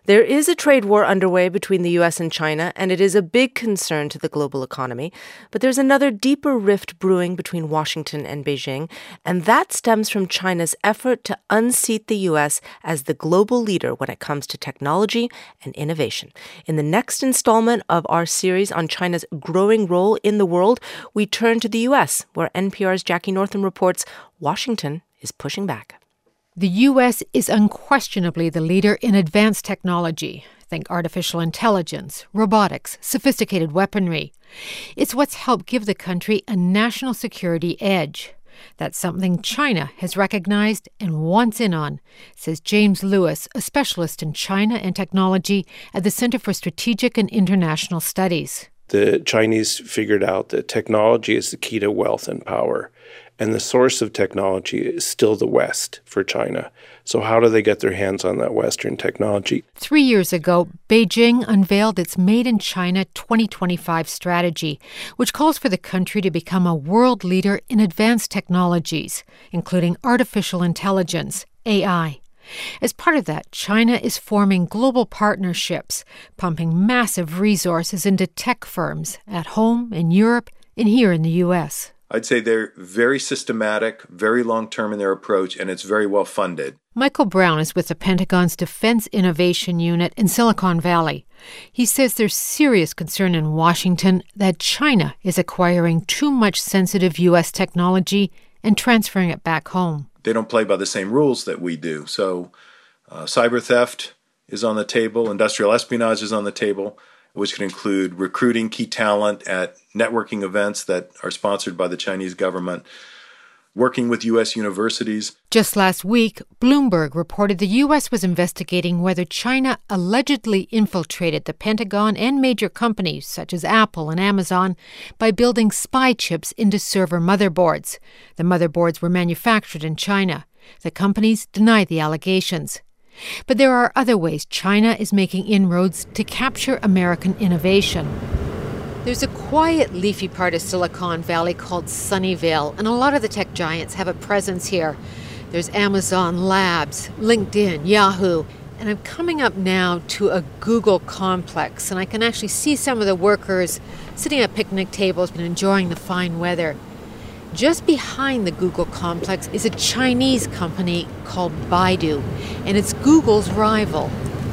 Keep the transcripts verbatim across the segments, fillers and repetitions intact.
There is a trade war underway between the U S and China, and it is a big concern to the global economy. But there's another deeper rift brewing between Washington and Beijing, and that stems from China's effort to unseat the U S as the global leader when it comes to technology and innovation. In the next installment of our series on China's growing role in the world, we turn to the U S, where N P R's Jackie Northam reports Washington is pushing back. The U S is unquestionably the leader in advanced technology. Think artificial intelligence, robotics, sophisticated weaponry. It's what's helped give the country a national security edge. That's something China has recognized and wants in on, says James Lewis, a specialist in China and technology at the Center for Strategic and International Studies. The Chinese figured out that technology is the key to wealth and power. And the source of technology is still the West for China. So how do they get their hands on that Western technology? Three years ago, Beijing unveiled its Made in China twenty twenty-five strategy, which calls for the country to become a world leader in advanced technologies, including artificial intelligence, A I. As part of that, China is forming global partnerships, pumping massive resources into tech firms at home, in Europe, and here in the U S. I'd say they're very systematic, very long-term in their approach, and it's very well funded. Michael Brown is with the Pentagon's Defense Innovation Unit in Silicon Valley. He says there's serious concern in Washington that China is acquiring too much sensitive U S technology and transferring it back home. They don't play by the same rules that we do. So uh, cyber theft is on the table, industrial espionage is on the table, which can include recruiting key talent at networking events that are sponsored by the Chinese government, working with U S universities. Just last week, Bloomberg reported the U S was investigating whether China allegedly infiltrated the Pentagon and major companies such as Apple and Amazon by building spy chips into server motherboards. The motherboards were manufactured in China. The companies denied the allegations. But there are other ways China is making inroads to capture American innovation. There's a quiet, leafy part of Silicon Valley called Sunnyvale, and a lot of the tech giants have a presence here. There's Amazon Labs, LinkedIn, Yahoo, and I'm coming up now to a Google complex, and I can actually see some of the workers sitting at picnic tables and enjoying the fine weather. Just behind the Google complex is a Chinese company called Baidu, and it's Google's rival.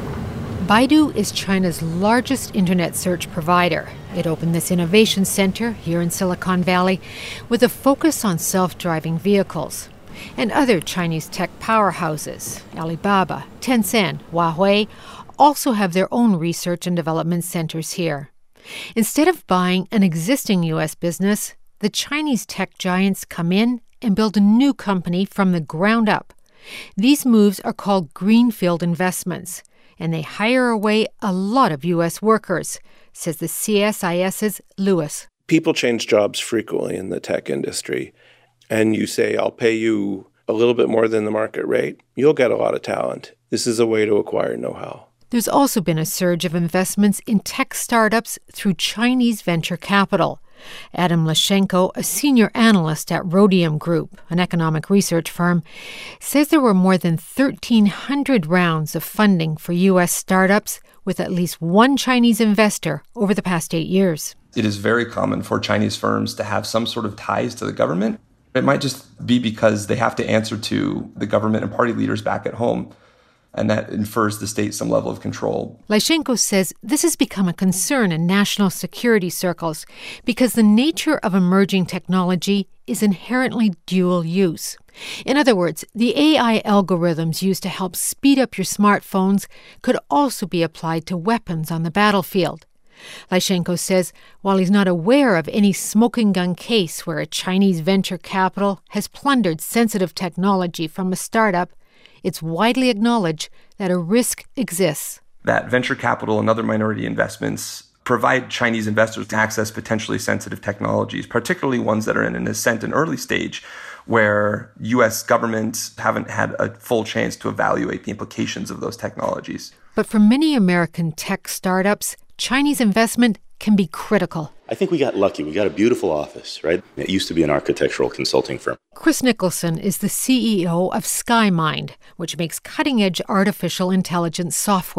Baidu is China's largest internet search provider. It opened this innovation center here in Silicon Valley with a focus on self-driving vehicles. And other Chinese tech powerhouses, Alibaba, Tencent, Huawei, also have their own research and development centers here. Instead of buying an existing U S business, the Chinese tech giants come in and build a new company from the ground up. These moves are called greenfield investments, and they hire away a lot of U S workers, says the C S I S's Lewis. People change jobs frequently in the tech industry, and you say, I'll pay you a little bit more than the market rate. You'll get a lot of talent. This is a way to acquire know-how. There's also been a surge of investments in tech startups through Chinese venture capital. Adam Lashenko, a senior analyst at Rhodium Group, an economic research firm, says there were more than thirteen hundred rounds of funding for U S startups with at least one Chinese investor over the past eight years. It is very common for Chinese firms to have some sort of ties to the government. It might just be because they have to answer to the government and party leaders back at home, and that infers the state some level of control. Lashenko says this has become a concern in national security circles because the nature of emerging technology is inherently dual use. In other words, the A I algorithms used to help speed up your smartphones could also be applied to weapons on the battlefield. Lashenko says while he's not aware of any smoking gun case where a Chinese venture capital has plundered sensitive technology from a startup, it's widely acknowledged that a risk exists. That venture capital and other minority investments provide Chinese investors to access potentially sensitive technologies, particularly ones that are in an nascent and early stage where U S governments haven't had a full chance to evaluate the implications of those technologies. But for many American tech startups, Chinese investment can be critical. I think we got lucky. We got a beautiful office, right? It used to be an architectural consulting firm. Chris Nicholson is the C E O of SkyMind, which makes cutting-edge artificial intelligence software.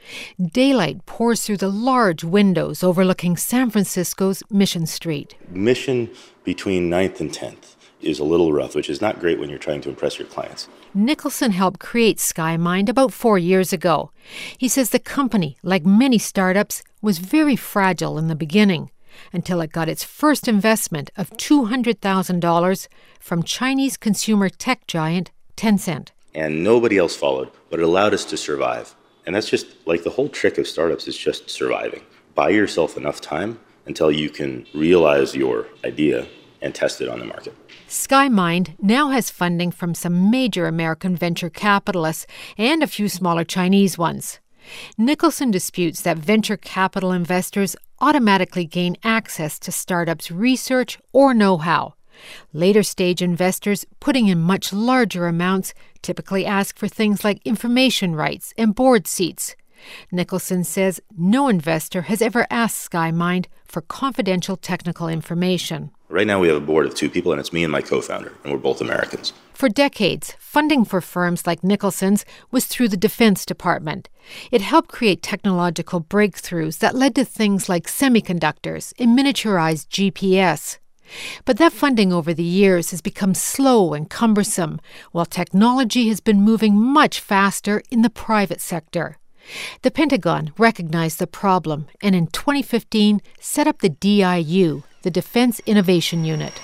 Daylight pours through the large windows overlooking San Francisco's Mission Street. Mission between ninth and tenth is a little rough, which is not great when you're trying to impress your clients. Nicholson helped create SkyMind about four years ago. He says the company, like many startups, was very fragile in the beginning until it got its first investment of two hundred thousand dollars from Chinese consumer tech giant Tencent. And nobody else followed, but it allowed us to survive. And that's just like the whole trick of startups is just surviving. Buy yourself enough time until you can realize your idea and test it on the market. SkyMind now has funding from some major American venture capitalists and a few smaller Chinese ones. Nicholson disputes that venture capital investors automatically gain access to startups' research or know-how. Later stage investors putting in much larger amounts typically ask for things like information rights and board seats. Nicholson says no investor has ever asked SkyMind for confidential technical information. Right now we have a board of two people, and it's me and my co-founder, and we're both Americans. For decades, funding for firms like Nicholson's was through the Defense Department. It helped create technological breakthroughs that led to things like semiconductors and miniaturized G P S. But that funding over the years has become slow and cumbersome, while technology has been moving much faster in the private sector. The Pentagon recognized the problem and in twenty fifteen set up the D I U, the Defense Innovation Unit.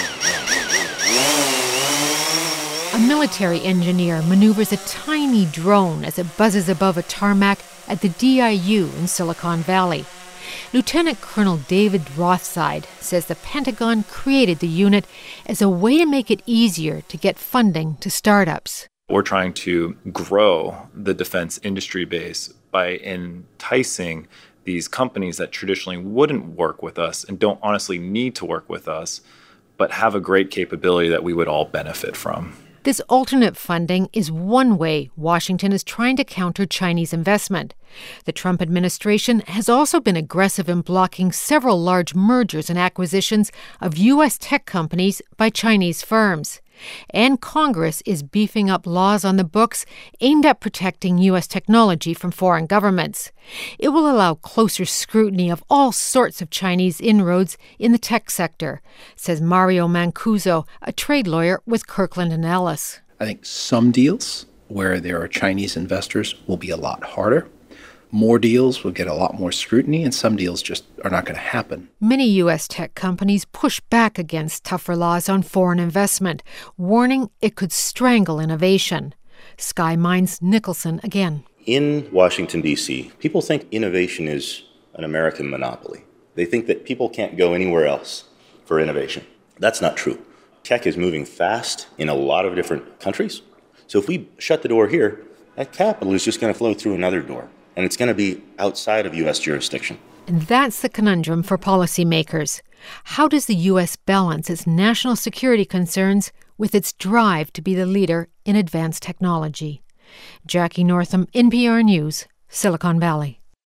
A military engineer maneuvers a tiny drone as it buzzes above a tarmac at the D I U in Silicon Valley. Lieutenant Colonel David Rothside says the Pentagon created the unit as a way to make it easier to get funding to startups. We're trying to grow the defense industry base by enticing these companies that traditionally wouldn't work with us and don't honestly need to work with us, but have a great capability that we would all benefit from. This alternate funding is one way Washington is trying to counter Chinese investment. The Trump administration has also been aggressive in blocking several large mergers and acquisitions of U S tech companies by Chinese firms. And Congress is beefing up laws on the books aimed at protecting U S technology from foreign governments. It will allow closer scrutiny of all sorts of Chinese inroads in the tech sector, says Mario Mancuso, a trade lawyer with Kirkland and Ellis. I think some deals where there are Chinese investors will be a lot harder. More deals will get a lot more scrutiny, and some deals just are not going to happen. Many U S tech companies push back against tougher laws on foreign investment, warning it could strangle innovation. SkyMind's Nicholson again. In Washington, D C, people think innovation is an American monopoly. They think that people can't go anywhere else for innovation. That's not true. Tech is moving fast in a lot of different countries. So if we shut the door here, that capital is just going to flow through another door. And it's going to be outside of U S jurisdiction. And that's the conundrum for policymakers. How does the U S balance its national security concerns with its drive to be the leader in advanced technology? Jackie Northam, N P R News, Silicon Valley.